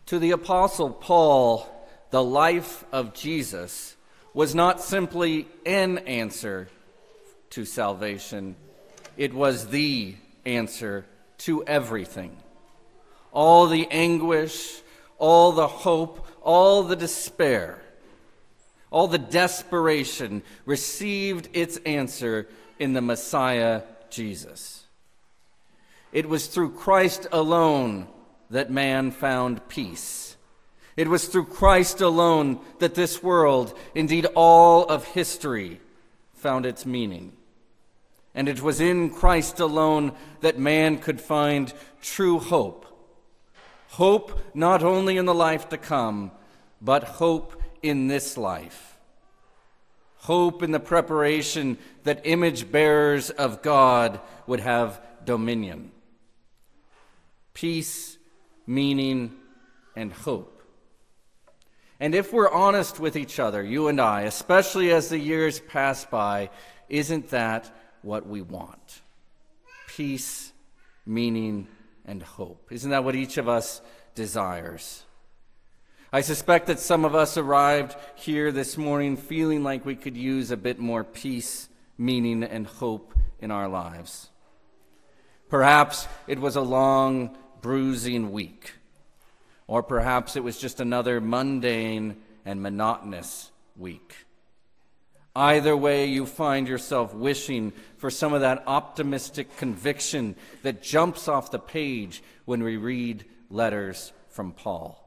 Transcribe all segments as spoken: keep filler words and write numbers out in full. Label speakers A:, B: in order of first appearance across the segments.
A: To the Apostle Paul, the life of Jesus was not simply an answer to salvation, it was the answer to everything. All the anguish, all the hope, all the despair, all the desperation received its answer in the Messiah, Jesus. It was through Christ alone that man found peace. It was through Christ alone that this world, indeed all of history, found its meaning. And it was in Christ alone that man could find true hope. Hope not only in the life to come, but hope in this life. Hope in the preparation that image bearers of God would have dominion. Peace, meaning, and hope. And if we're honest with each other, you and I, especially as the years pass by, isn't that what we want? Peace, meaning, and hope. Isn't that what each of us desires? I suspect that some of us arrived here this morning feeling like we could use a bit more peace, meaning, and hope in our lives. Perhaps it was a long, bruising week. Or perhaps it was just another mundane and monotonous week. Either way, you find yourself wishing for some of that optimistic conviction that jumps off the page when we read letters from Paul.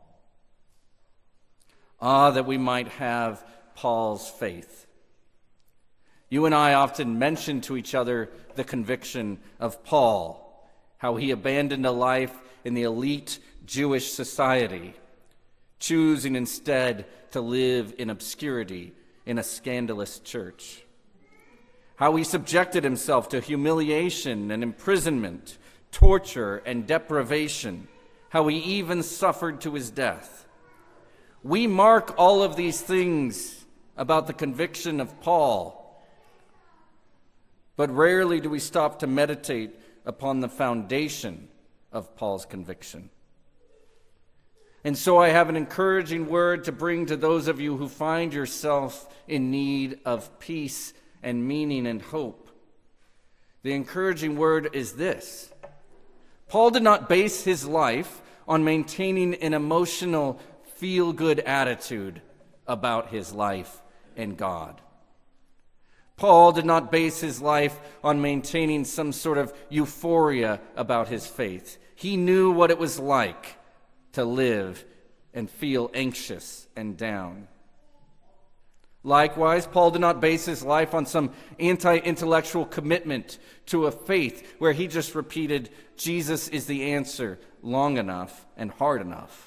A: Ah, that we might have Paul's faith. You and I often mention to each other the conviction of Paul, how he abandoned a life in the elite Jewish society, choosing instead to live in obscurity in a scandalous church. How he subjected himself to humiliation and imprisonment, torture and deprivation, how he even suffered to his death. We mark all of these things about the conviction of Paul, but rarely do we stop to meditate upon the foundation of Paul's conviction. And so I have an encouraging word to bring to those of you who find yourself in need of peace and meaning and hope. The encouraging word is this: Paul did not base his life on maintaining an emotional, feel-good attitude about his life and God. Paul did not base his life on maintaining some sort of euphoria about his faith. He knew what it was like to live and feel anxious and down. Likewise, Paul did not base his life on some anti-intellectual commitment to a faith where he just repeated, Jesus is the answer, long enough and hard enough.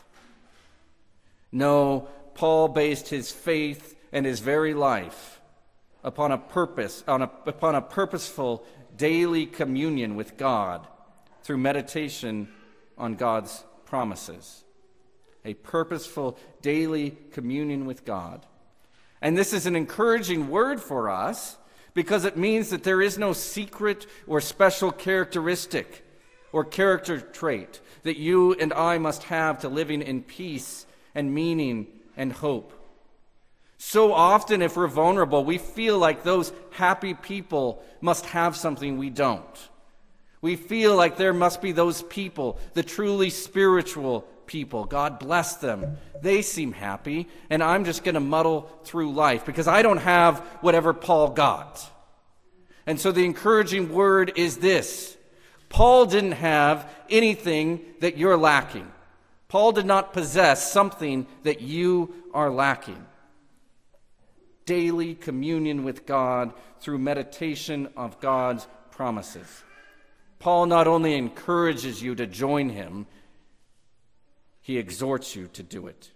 A: No, Paul based his faith and his very life upon a purpose, on a, upon a purposeful daily communion with God through meditation on God's promises. A purposeful daily communion with God. And this is an encouraging word for us because it means that there is no secret or special characteristic or character trait that you and I must have to living in peace and meaning and hope. So often, if we're vulnerable, we feel like those happy people must have something we don't. We feel like there must be those people, the truly spiritual people. God bless them. They seem happy, and I'm just going to muddle through life because I don't have whatever Paul got. And so the encouraging word is this: Paul didn't have anything that you're lacking. Paul did not possess something that you are lacking. Daily communion with God through meditation of God's promises. Paul not only encourages you to join him, he exhorts you to do it.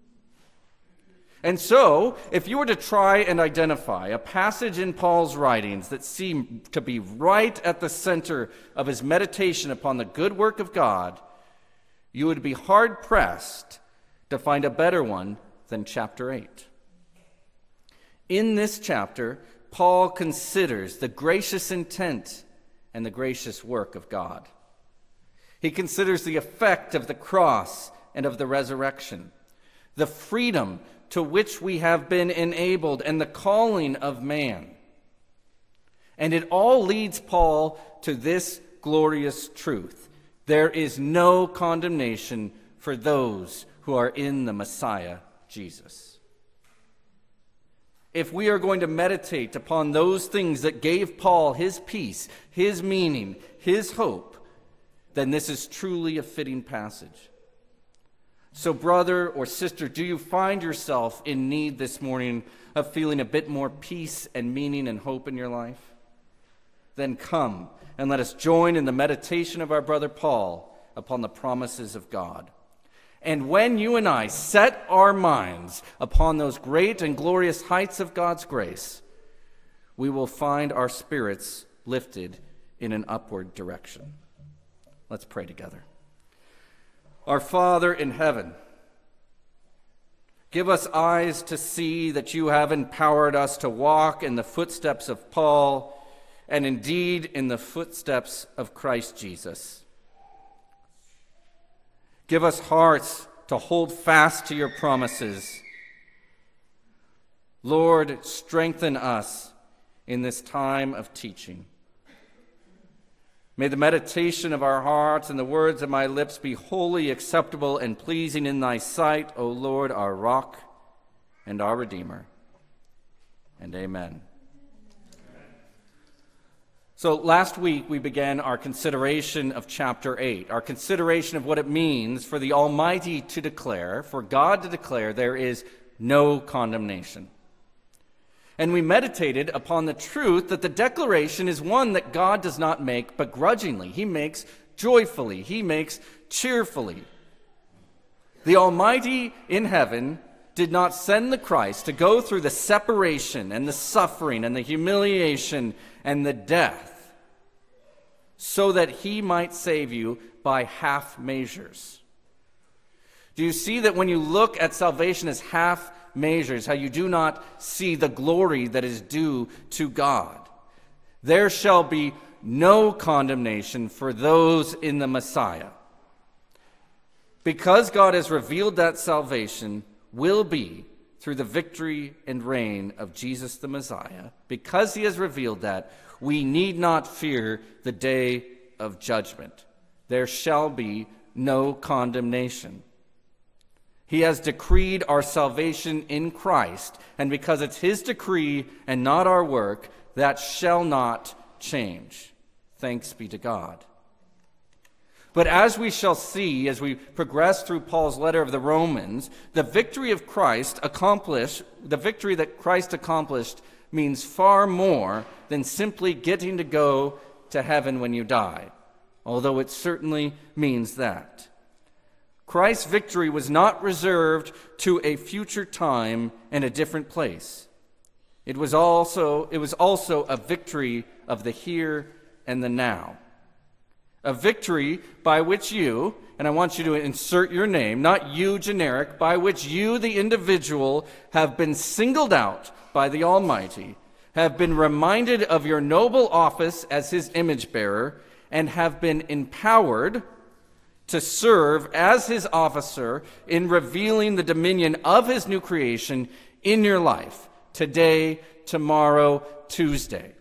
A: And so, if you were to try and identify a passage in Paul's writings that seemed to be right at the center of his meditation upon the good work of God, you would be hard-pressed to find a better one than chapter eight. In this chapter, Paul considers the gracious intent and the gracious work of God. He considers the effect of the cross and of the resurrection, the freedom to which we have been enabled, and the calling of man. And it all leads Paul to this glorious truth: there is no condemnation for those who are in the Messiah, Jesus. If we are going to meditate upon those things that gave Paul his peace, his meaning, his hope, then this is truly a fitting passage. So, brother or sister, do you find yourself in need this morning of feeling a bit more peace and meaning and hope in your life? Then come and let us join in the meditation of our brother Paul upon the promises of God. And when you and I set our minds upon those great and glorious heights of God's grace, we will find our spirits lifted in an upward direction. Let's pray together. Our Father in heaven, give us eyes to see that you have empowered us to walk in the footsteps of Paul, and indeed in the footsteps of Christ Jesus. Give us hearts to hold fast to your promises. Lord, strengthen us in this time of teaching. May the meditation of our hearts and the words of my lips be wholly acceptable and pleasing in thy sight, O Lord, our rock and our Redeemer. And amen. So last week we began our consideration of chapter eight, our consideration of what it means for the Almighty to declare, for God to declare, there is no condemnation. And we meditated upon the truth that the declaration is one that God does not make begrudgingly. He makes joyfully. He makes cheerfully. The Almighty in heaven did not send the Christ to go through the separation and the suffering and the humiliation and the death so that he might save you by half measures. Do you see that when you look at salvation as half measures, how you do not see the glory that is due to God? There shall be no condemnation for those in the Messiah. Because God has revealed that salvation will be through the victory and reign of Jesus the Messiah, because he has revealed that, we need not fear the day of judgment. There shall be no condemnation. He has decreed our salvation in Christ, and because it's his decree and not our work, that shall not change. Thanks be to God. But as we shall see as we progress through Paul's letter of the Romans, the victory of Christ accomplished, the victory that Christ accomplished means far more than simply getting to go to heaven when you die, although it certainly means that. Christ's victory was not reserved to a future time and a different place. It was also, it was also a victory of the here and the now. A victory by which you, and I want you to insert your name, not you generic, by which you, the individual, have been singled out by the Almighty, have been reminded of your noble office as his image bearer, and have been empowered to serve as his officer in revealing the dominion of his new creation in your life, today, tomorrow, Tuesday.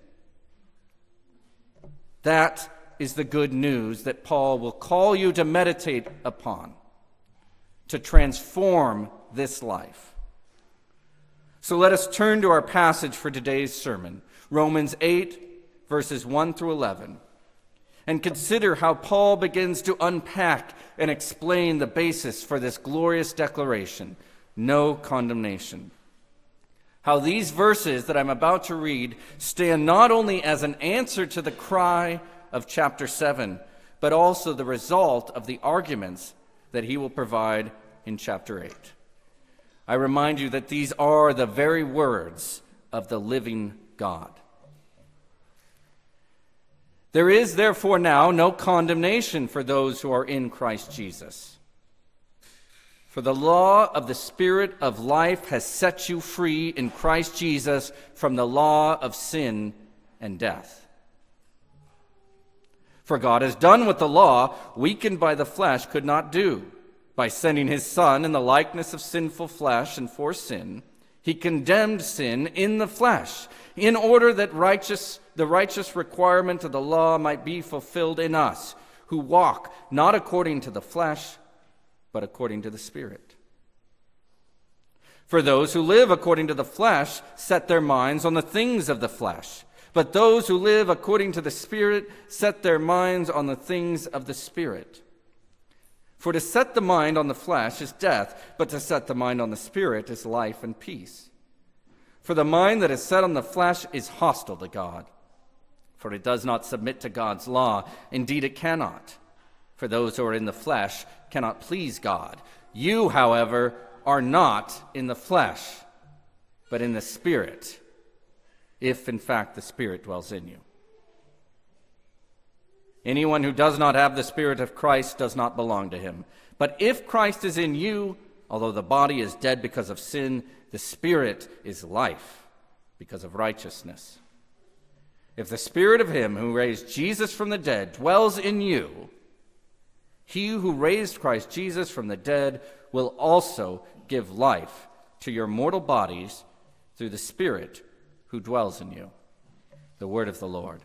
A: That is the good news that Paul will call you to meditate upon, to transform this life. So let us turn to our passage for today's sermon, Romans eight, verses one through eleven, and consider how Paul begins to unpack and explain the basis for this glorious declaration, no condemnation. How these verses that I'm about to read stand not only as an answer to the cry of chapter seven, but also the result of the arguments that he will provide in chapter eight. I remind you that these are the very words of the living God. There is therefore now no condemnation for those who are in Christ Jesus. For the law of the Spirit of life has set you free in Christ Jesus from the law of sin and death. For God has done what the law, weakened by the flesh, could not do. By sending his Son in the likeness of sinful flesh and for sin, he condemned sin in the flesh, in order that righteous, the righteous requirement of the law might be fulfilled in us, who walk not according to the flesh, but according to the Spirit. For those who live according to the flesh set their minds on the things of the flesh, but those who live according to the Spirit set their minds on the things of the Spirit. For to set the mind on the flesh is death, but to set the mind on the Spirit is life and peace. For the mind that is set on the flesh is hostile to God, for it does not submit to God's law. Indeed, it cannot. For those who are in the flesh cannot please God. You, however, are not in the flesh, but in the Spirit, if in fact the Spirit dwells in you. Anyone who does not have the Spirit of Christ does not belong to him. But if Christ is in you, although the body is dead because of sin, the Spirit is life because of righteousness. If the Spirit of him who raised Jesus from the dead dwells in you, he who raised Christ Jesus from the dead will also give life to your mortal bodies through the Spirit who dwells in you. The word of the Lord.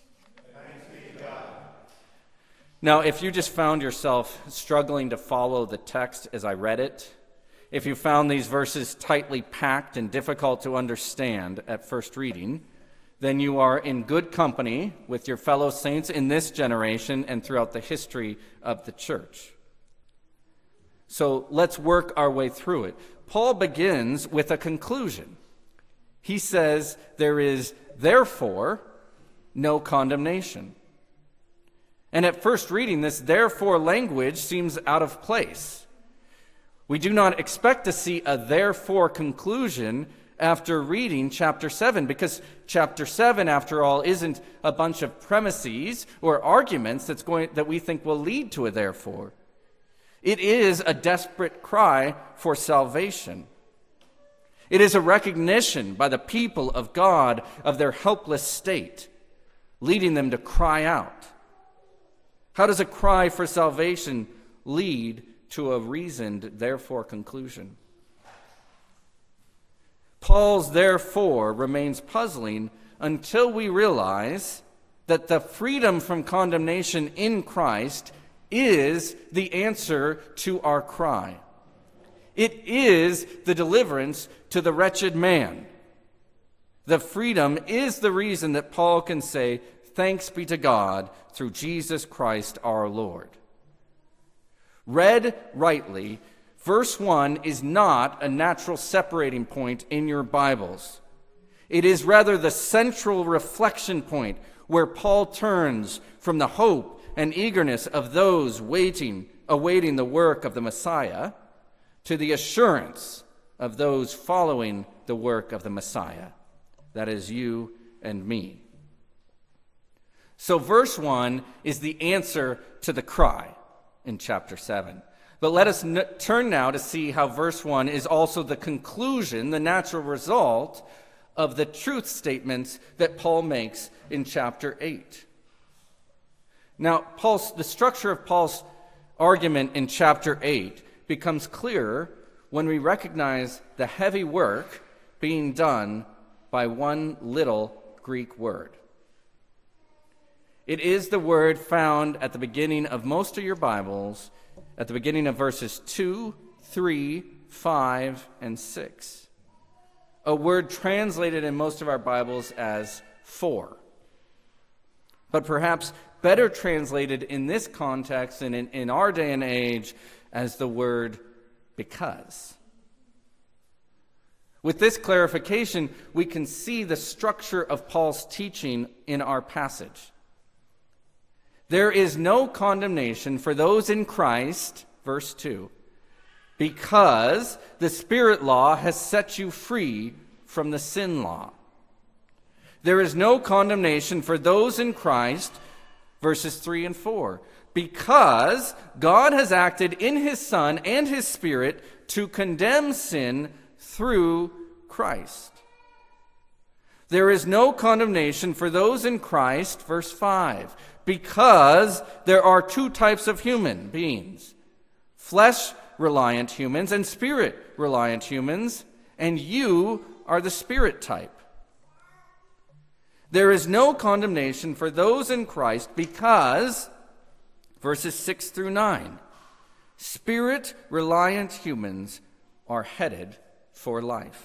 A: Now, if you just found yourself struggling to follow the text as I read it, if you found these verses tightly packed and difficult to understand at first reading, then you are in good company with your fellow saints in this generation and throughout the history of the church. So let's work our way through it. Paul begins with a conclusion. He says, there is therefore no condemnation. And at first reading, this therefore language seems out of place. We do not expect to see a therefore conclusion after reading chapter seven, because chapter seven, after all, isn't a bunch of premises or arguments that's going that we think will lead to a therefore. It is a desperate cry for salvation. It is a recognition by the people of God of their helpless state, leading them to cry out. How does a cry for salvation lead to a reasoned therefore conclusion? Paul's therefore remains puzzling until we realize that the freedom from condemnation in Christ is the answer to our cry. It is the deliverance to the wretched man. The freedom is the reason that Paul can say, "Thanks be to God through Jesus Christ our Lord." Read rightly, verse one is not a natural separating point in your Bibles. It is rather the central reflection point where Paul turns from the hope and eagerness of those waiting, awaiting the work of the Messiah, to the assurance of those following the work of the Messiah. That is you and me. So verse one is the answer to the cry in chapter seven. But let us n- turn now to see how verse one is also the conclusion, the natural result of the truth statements that Paul makes in chapter eight. Now, Paul's, the structure of Paul's argument in chapter eight becomes clearer when we recognize the heavy work being done by one little Greek word. It is the word found at the beginning of most of your Bibles, at the beginning of verses two, three, five, and six. A word translated in most of our Bibles as for. But perhaps better translated in this context and in, in our day and age as the word because. With this clarification, we can see the structure of Paul's teaching in our passage. There is no condemnation for those in Christ, verse two, because the Spirit law has set you free from the sin law. There is no condemnation for those in Christ, verses three and four, because God has acted in his Son and his Spirit to condemn sin through Christ. There is no condemnation for those in Christ, verse five, because there are two types of human beings, flesh reliant humans and spirit reliant humans, and you are the spirit type. There is no condemnation for those in Christ because, verses six through nine, spirit reliant humans are headed for life.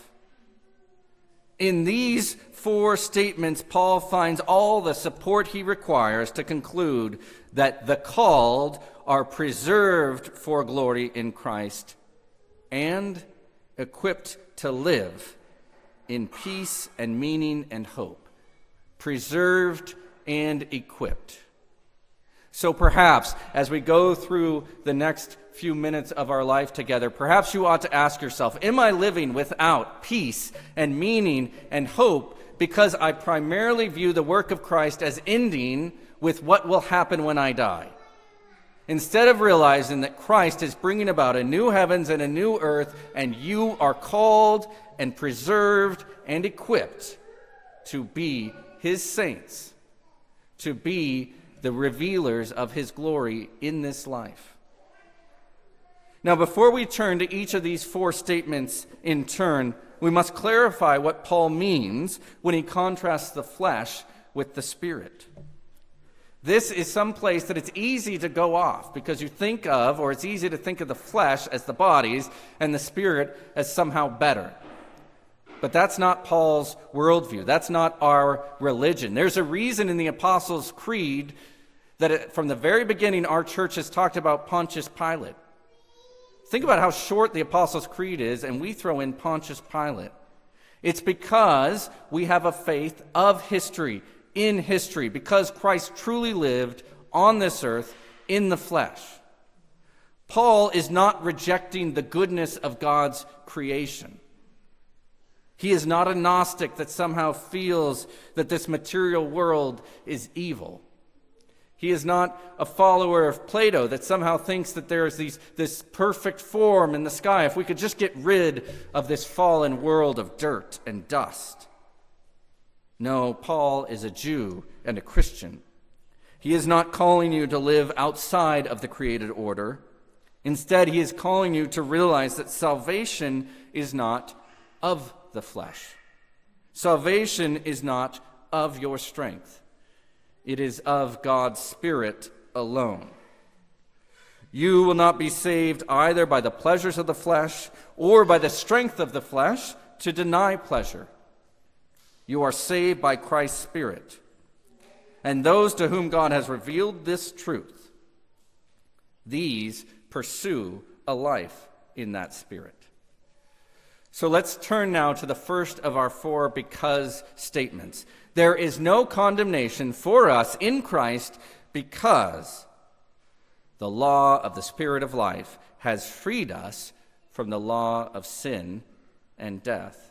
A: In these four statements, Paul finds all the support he requires to conclude that the called are preserved for glory in Christ and equipped to live in peace and meaning and hope. Preserved and equipped. So perhaps, as we go through the next few minutes of our life together, perhaps you ought to ask yourself, am I living without peace and meaning and hope because I primarily view the work of Christ as ending with what will happen when I die? Instead of realizing that Christ is bringing about a new heavens and a new earth, and you are called and preserved and equipped to be his saints, to be the revealers of his glory in this life. Now, before we turn to each of these four statements in turn, we must clarify what Paul means when he contrasts the flesh with the spirit. This is some place that it's easy to go off because you think of, or it's easy to think of the flesh as the bodies and the spirit as somehow better. But that's not Paul's worldview. That's not our religion. There's a reason in the Apostles' Creed that it, from the very beginning our church has talked about Pontius Pilate. Think about how short the Apostles' Creed is, and we throw in Pontius Pilate. It's because we have a faith of history, in history, because Christ truly lived on this earth in the flesh. Paul is not rejecting the goodness of God's creation. He is not a Gnostic that somehow feels that this material world is evil. He is not a follower of Plato that somehow thinks that there is these, this perfect form in the sky. If we could just get rid of this fallen world of dirt and dust. No, Paul is a Jew and a Christian. He is not calling you to live outside of the created order. Instead, he is calling you to realize that salvation is not of the flesh. Salvation is not of your strength. It is of God's Spirit alone. You will not be saved either by the pleasures of the flesh or by the strength of the flesh to deny pleasure. You are saved by Christ's Spirit. And those to whom God has revealed this truth, these pursue a life in that Spirit. So let's turn now to the first of our four because statements. There is no condemnation for us in Christ because the law of the Spirit of life has freed us from the law of sin and death.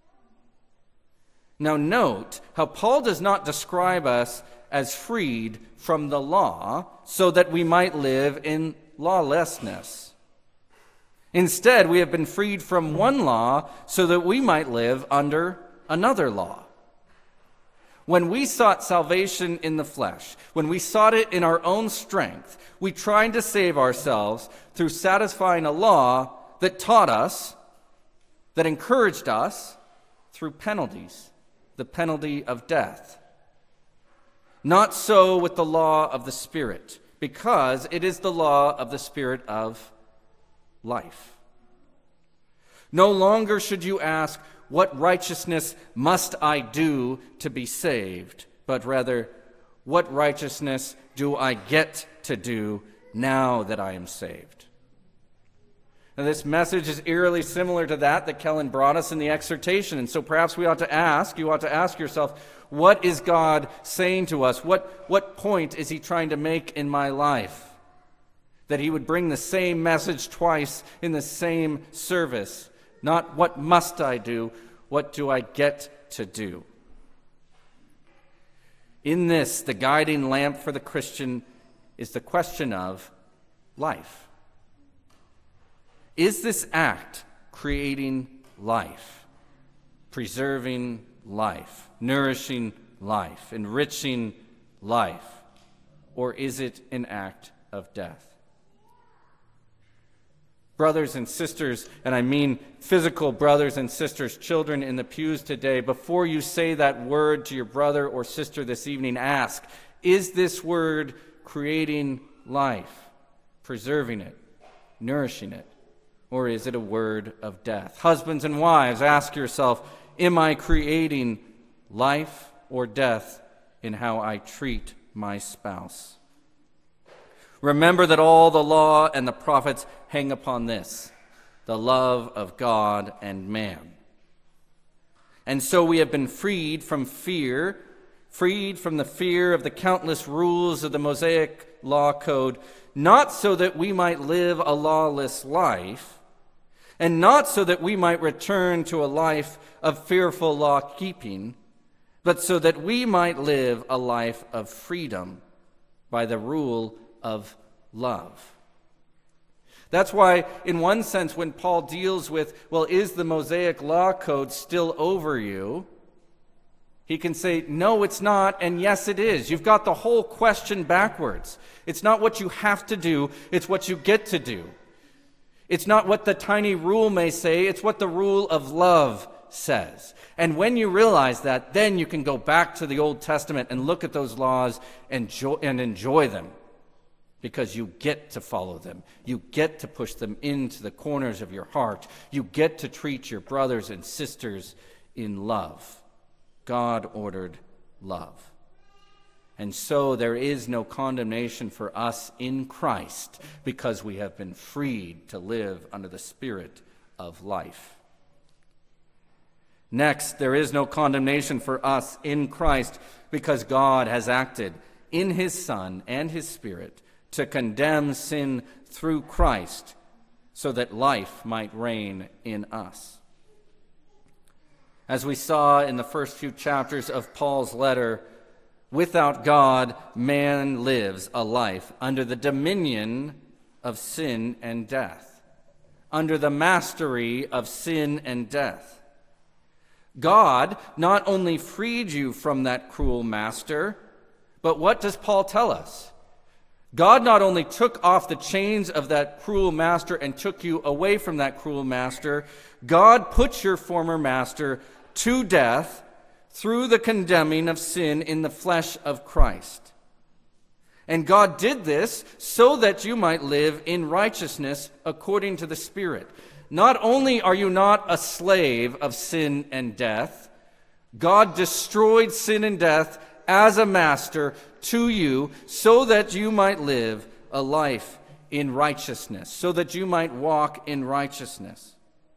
A: Now note how Paul does not describe us as freed from the law so that we might live in lawlessness. Instead, we have been freed from one law so that we might live under another law. When we sought salvation in the flesh, when we sought it in our own strength, we tried to save ourselves through satisfying a law that taught us, that encouraged us through penalties, the penalty of death. Not so with the law of the Spirit, because it is the law of the Spirit of life. No longer should you ask, what righteousness must I do to be saved? But rather, what righteousness do I get to do now that I am saved? Now, this message is eerily similar to that that Kellen brought us in the exhortation. And so perhaps we ought to ask, you ought to ask yourself, what is God saying to us? What, what point is he trying to make in my life? That he would bring the same message twice in the same service. Not what must I do, what do I get to do? In this, the guiding lamp for the Christian is the question of life. Is this act creating life, preserving life, nourishing life, enriching life, or is it an act of death? Brothers and sisters, and I mean physical brothers and sisters, children in the pews today, before you say that word to your brother or sister this evening, ask, is this word creating life, preserving it, nourishing it, or is it a word of death? Husbands and wives, ask yourself, am I creating life or death in how I treat my spouse? Remember that all the law and the prophets hang upon this, the love of God and man. And so we have been freed from fear, freed from the fear of the countless rules of the Mosaic law code, not so that we might live a lawless life, and not so that we might return to a life of fearful law-keeping, but so that we might live a life of freedom by the rule of love. That's why, in one sense, when Paul deals with, well, is the Mosaic law code still over you? He can say, no, it's not, and yes, it is. You've got the whole question backwards. It's not what you have to do, it's what you get to do. It's not what the tiny rule may say, it's what the rule of love says. And when you realize that, then you can go back to the Old Testament and look at those laws and enjoy, and enjoy them, because you get to follow them. You get to push them into the corners of your heart. You get to treat your brothers and sisters in love. God-ordered love. And so there is no condemnation for us in Christ, because we have been freed to live under the Spirit of life. Next, there is no condemnation for us in Christ, because God has acted in his Son and his Spirit to condemn sin through Christ, so that life might reign in us. As we saw in the first few chapters of Paul's letter, without God, man lives a life under the dominion of sin and death, under the mastery of sin and death. God not only freed you from that cruel master, but what does Paul tell us? God not only took off the chains of that cruel master and took you away from that cruel master, God put your former master to death through the condemning of sin in the flesh of Christ. And God did this so that you might live in righteousness according to the Spirit. Not only are you not a slave of sin and death, God destroyed sin and death as a master to you so that you might live a life in righteousness, so that you might walk in righteousness.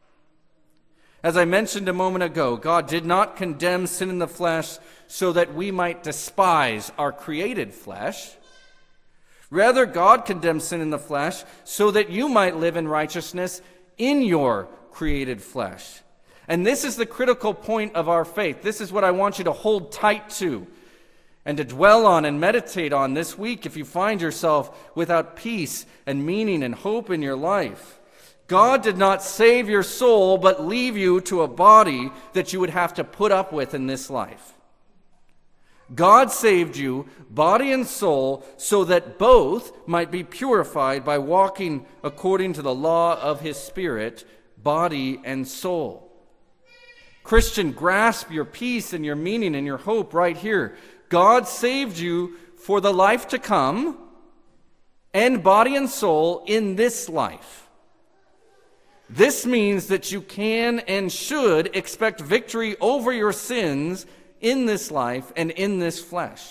A: As I mentioned a moment ago, God did not condemn sin in the flesh so that we might despise our created flesh. Rather, God condemned sin in the flesh so that you might live in righteousness in your created flesh. And this is the critical point of our faith. This is what I want you to hold tight to and to dwell on and meditate on this week if you find yourself without peace and meaning and hope in your life. God did not save your soul, but leave you to a body that you would have to put up with in this life. God saved you, body and soul, so that both might be purified by walking according to the law of his Spirit, body and soul. Christian, grasp your peace and your meaning and your hope right here. God saved you for the life to come and body and soul in this life. This means that you can and should expect victory over your sins in this life and in this flesh.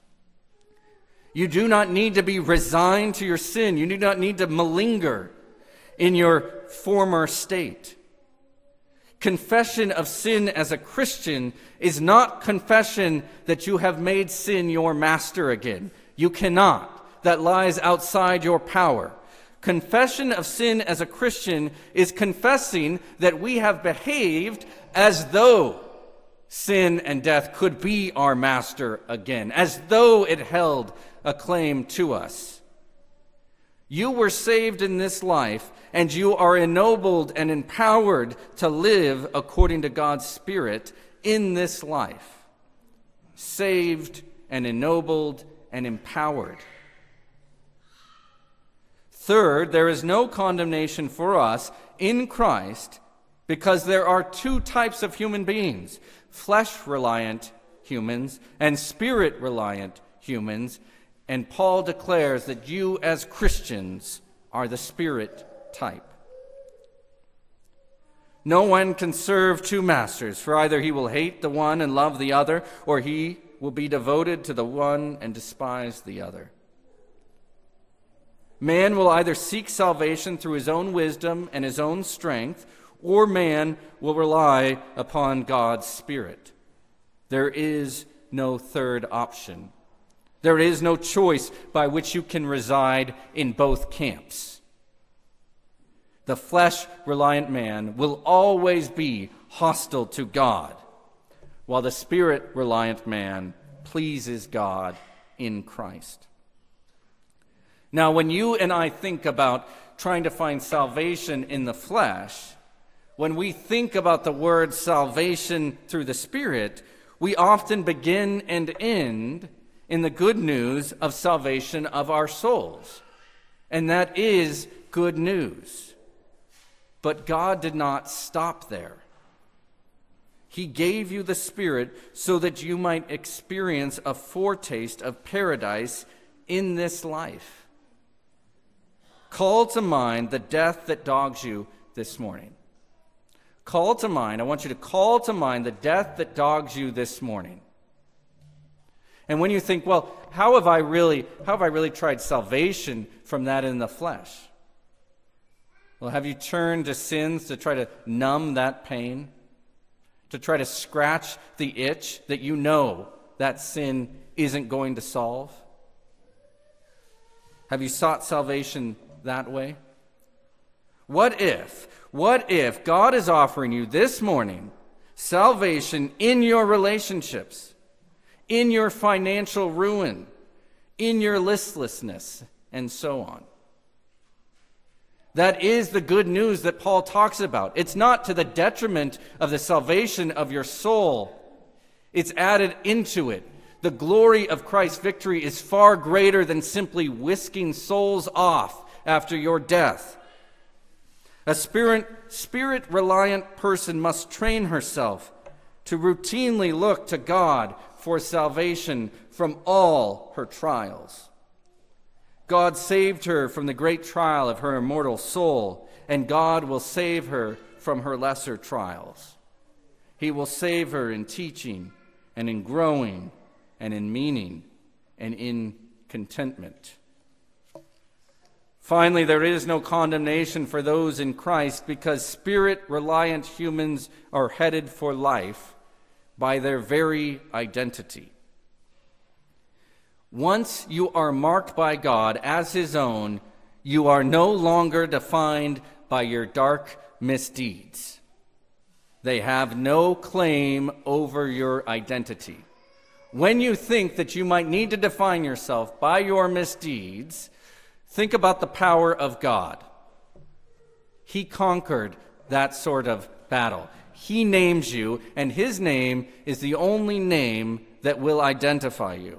A: You do not need to be resigned to your sin. You do not need to malinger in your former state. Confession of sin as a Christian is not confession that you have made sin your master again. You cannot. That lies outside your power. Confession of sin as a Christian is confessing that we have behaved as though sin and death could be our master again, as though it held a claim to us. You were saved in this life, and you are ennobled and empowered to live according to God's Spirit in this life. Saved and ennobled and empowered. Third, there is no condemnation for us in Christ because there are two types of human beings, flesh-reliant humans and spirit-reliant humans, and Paul declares that you as Christians are the spirit type. No one can serve two masters, for either he will hate the one and love the other, or he will be devoted to the one and despise the other. Man will either seek salvation through his own wisdom and his own strength, or man will rely upon God's Spirit. There is no third option. There is no choice by which you can reside in both camps. The flesh-reliant man will always be hostile to God, while the Spirit-reliant man pleases God in Christ. Now, when you and I think about trying to find salvation in the flesh, when we think about the word salvation through the Spirit, we often begin and end in the good news of salvation of our souls. And that is good news. But God did not stop there. He gave you the Spirit so that you might experience a foretaste of paradise in this life. Call to mind the death that dogs you this morning. Call to mind, I want you to call to mind the death that dogs you this morning. And when you think, well, how have I really, how have I really tried salvation from that in the flesh? Well, have you turned to sins to try to numb that pain? To try to scratch the itch that you know that sin isn't going to solve? Have you sought salvation that way? What if, what if God is offering you this morning salvation in your relationships, in your financial ruin, in your listlessness, and so on? That is the good news that Paul talks about. It's not to the detriment of the salvation of your soul. It's added into it. The glory of Christ's victory is far greater than simply whisking souls off after your death. A spirit, spirit-reliant person must train herself to routinely look to God for salvation from all her trials. God saved her from the great trial of her immortal soul, and God will save her from her lesser trials. He will save her in teaching and in growing and in meaning and in contentment. Finally, there is no condemnation for those in Christ because spirit-reliant humans are headed for life by their very identity. Once you are marked by God as His own, you are no longer defined by your dark misdeeds. They have no claim over your identity. When you think that you might need to define yourself by your misdeeds, think about the power of God. He conquered that sort of battle. He names you, and His name is the only name that will identify you.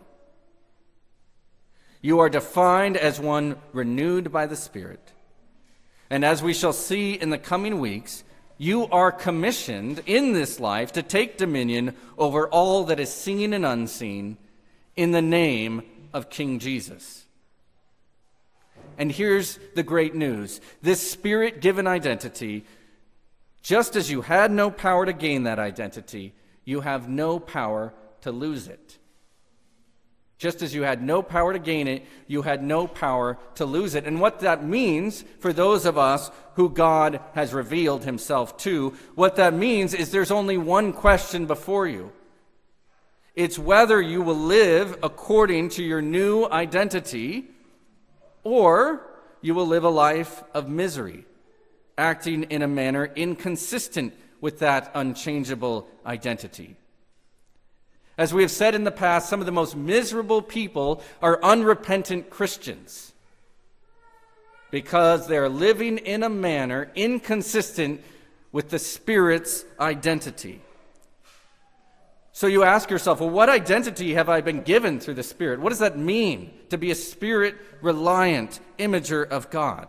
A: You are defined as one renewed by the Spirit. And as we shall see in the coming weeks, you are commissioned in this life to take dominion over all that is seen and unseen in the name of King Jesus. And here's the great news. This Spirit-given identity, just as you had no power to gain that identity, you have no power to lose it. Just as you had no power to gain it, you had no power to lose it. And what that means for those of us who God has revealed Himself to, what that means is there's only one question before you. It's whether you will live according to your new identity, or you will live a life of misery, acting in a manner inconsistent with that unchangeable identity. As we have said in the past, some of the most miserable people are unrepentant Christians because they're living in a manner inconsistent with the Spirit's identity. So you ask yourself, well, what identity have I been given through the Spirit? What does that mean to be a Spirit-reliant imager of God?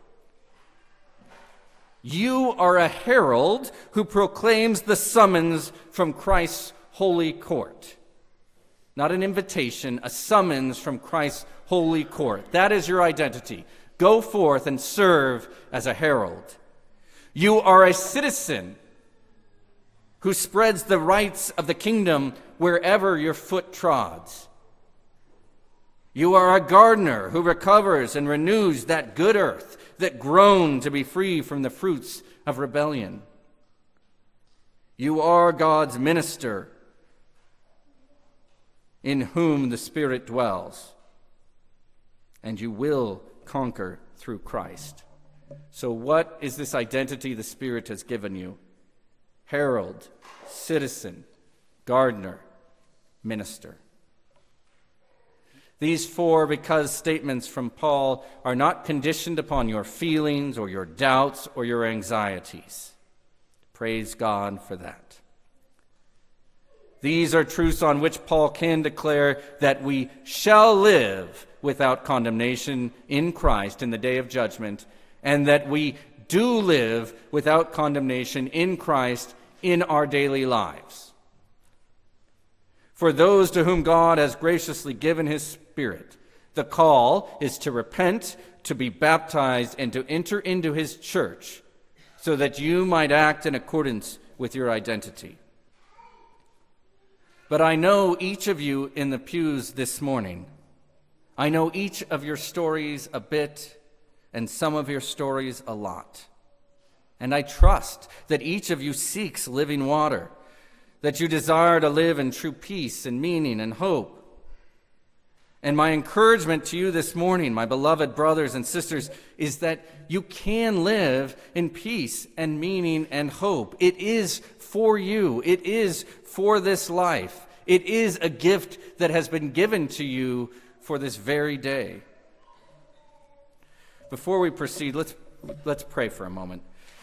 A: You are a herald who proclaims the summons from Christ's holy court. Not an invitation, a summons from Christ's holy court. That is your identity. Go forth and serve as a herald. You are a citizen who spreads the rights of the kingdom wherever your foot trods. You are a gardener who recovers and renews that good earth that groaned to be free from the fruits of rebellion. You are God's minister in whom the Spirit dwells, and you will conquer through Christ. So what is this identity the Spirit has given you? Herald, citizen, gardener, minister. These four because statements from Paul are not conditioned upon your feelings or your doubts or your anxieties. Praise God for that. These are truths on which Paul can declare that we shall live without condemnation in Christ in the day of judgment, and that we do live without condemnation in Christ in our daily lives. For those to whom God has graciously given his Spirit, the call is to repent, to be baptized, and to enter into his church, so that you might act in accordance with your identity. But I know each of you in the pews this morning. I know each of your stories a bit, and some of your stories a lot. And I trust that each of you seeks living water, that you desire to live in true peace and meaning and hope. And my encouragement to you this morning, my beloved brothers and sisters, is that you can live in peace and meaning and hope. It is for you. It is for this life. It is a gift that has been given to you for this very day. Before we proceed, let's let's pray for a moment.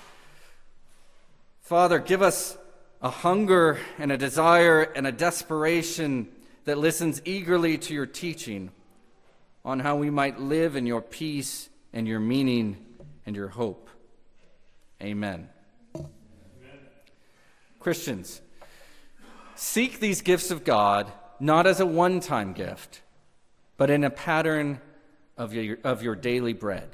A: Father, give us a hunger and a desire and a desperation that listens eagerly to your teaching on how we might live in your peace and your meaning and your hope. Amen. Amen. Christians, seek these gifts of God not as a one-time gift, but in a pattern of your, of your daily bread.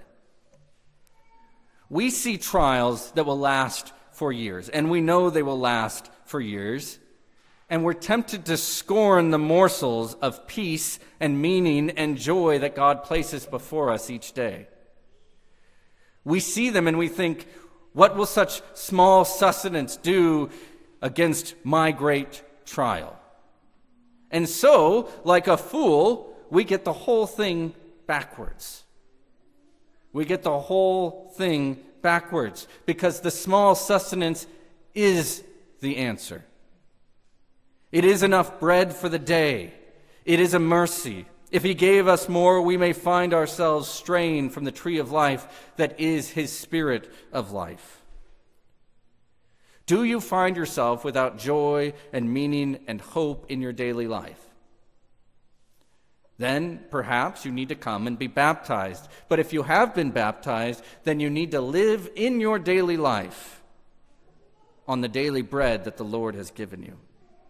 A: We see trials that will last for years, and we know they will last for years, and we're tempted to scorn the morsels of peace and meaning and joy that God places before us each day. We see them and we think, what will such small sustenance do against my great trial? And so, like a fool, we get the whole thing backwards. We get the whole thing backwards because the small sustenance is the answer. It is enough bread for the day. It is a mercy. If he gave us more, we may find ourselves straying from the tree of life that is his Spirit of life. Do you find yourself without joy and meaning and hope in your daily life? Then perhaps you need to come and be baptized. But if you have been baptized, then you need to live in your daily life on the daily bread that the Lord has given you.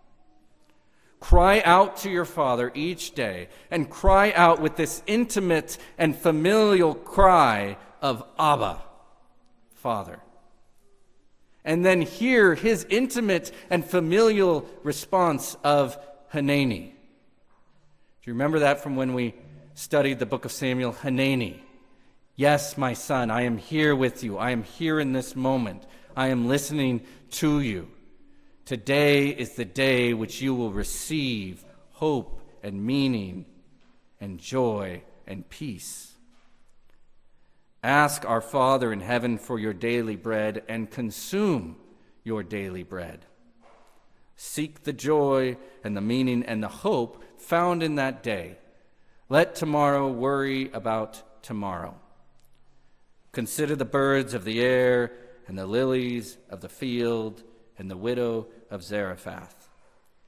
A: Cry out to your Father each day, and cry out with this intimate and familial cry of Abba, Father. And then hear his intimate and familial response of Hanani. Do you remember that from when we studied the book of Samuel? Hanani. Yes, my son, I am here with you. I am here in this moment. I am listening to you. Today is the day which you will receive hope and meaning and joy and peace. Ask our Father in heaven for your daily bread and consume your daily bread. Seek the joy and the meaning and the hope found in that day. Let tomorrow worry about tomorrow. Consider the birds of the air and the lilies of the field and the widow of Zarephath.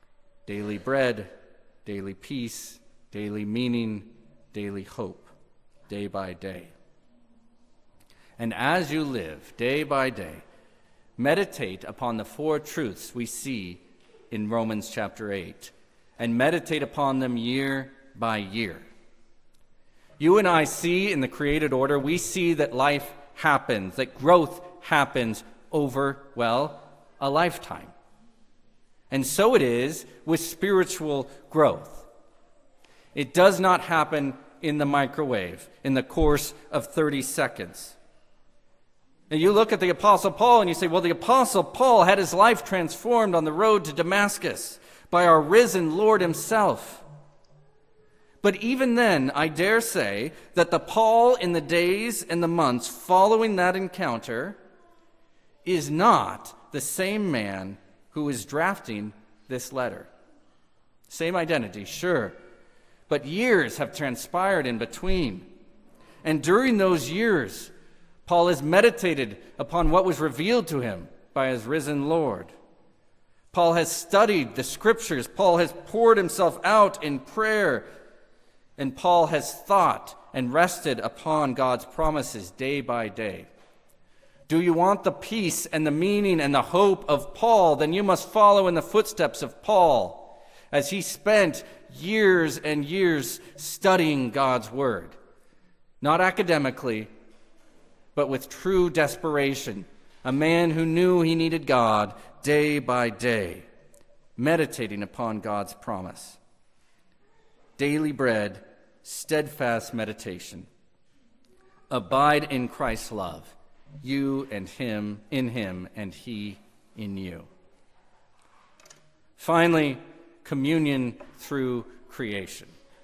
A: daily bread, daily peace, daily meaning, daily hope, day by day. And as you live day by day, meditate upon the four truths we see in Romans chapter eight, and meditate upon them year by year. You and I see in the created order, we see that life happens, that growth happens over, well, a lifetime. And so it is with spiritual growth. It does not happen in the microwave in the course of thirty seconds. And you look at the Apostle Paul and you say, well, the Apostle Paul had his life transformed on the road to Damascus by our risen Lord himself. But even then, I dare say that the Paul in the days and the months following that encounter is not the same man who is drafting this letter. Same identity, sure, but years have transpired in between. And during those years, Paul has meditated upon what was revealed to him by his risen Lord. Paul has studied the scriptures. Paul has poured himself out in prayer. And Paul has thought and rested upon God's promises day by day. Do you want the peace and the meaning and the hope of Paul? Then you must follow in the footsteps of Paul as he spent years and years studying God's word. Not academically, but with true desperation. A man who knew he needed God day by day, meditating upon God's promise. Daily bread, steadfast meditation. Abide in Christ's love, you and him in him and he in you. Finally, communion through creation.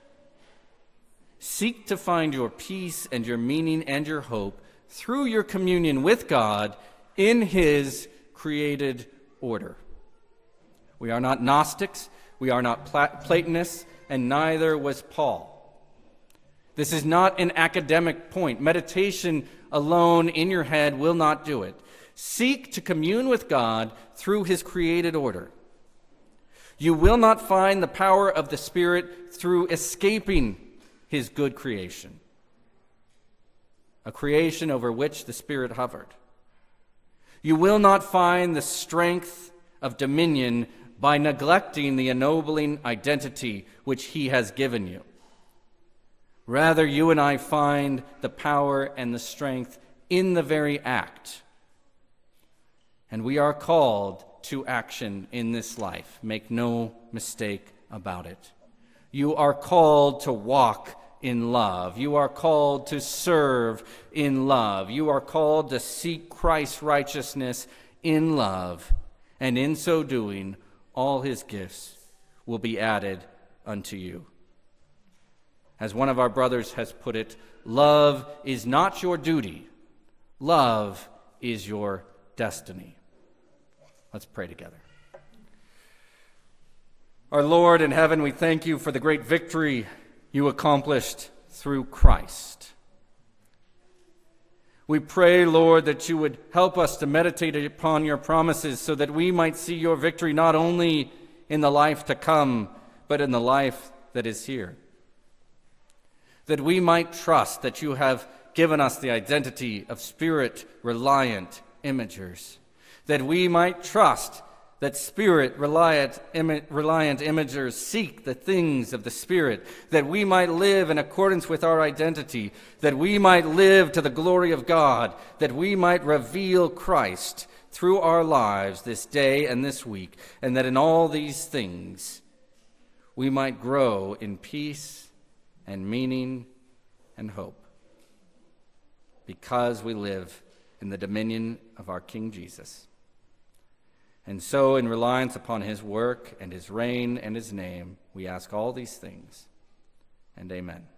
A: Seek to find your peace and your meaning and your hope through your communion with God in his created order. We are not Gnostics, we are not Platonists, and neither was Paul. This is not an academic point. Meditation alone in your head will not do it. Seek to commune with God through his created order. You will not find the power of the Spirit through escaping his good creation, a creation over which the Spirit hovered. You will not find the strength of dominion by neglecting the ennobling identity which he has given you. Rather, you and I find the power and the strength in the very act. And we are called to action in this life. Make no mistake about it. You are called to walk in love. You are called to serve in love. You are called to seek Christ's righteousness in love. And in so doing, all his gifts will be added unto you. As one of our brothers has put it, love is not your duty. Love is your destiny. Let's pray together. Our Lord in heaven, we thank you for the great victory you accomplished through Christ. We pray, Lord, that you would help us to meditate upon your promises so that we might see your victory not only in the life to come, but in the life that is here. That we might trust that you have given us the identity of Spirit-reliant imagers. That we might trust that Spirit-reliant imi- reliant imagers seek the things of the Spirit. That we might live in accordance with our identity. That we might live to the glory of God. That we might reveal Christ through our lives this day and this week. And that in all these things we might grow in peace and meaning and hope, because we live in the dominion of our King Jesus. And so, in reliance upon his work and his reign and his name, we ask all these things, and amen.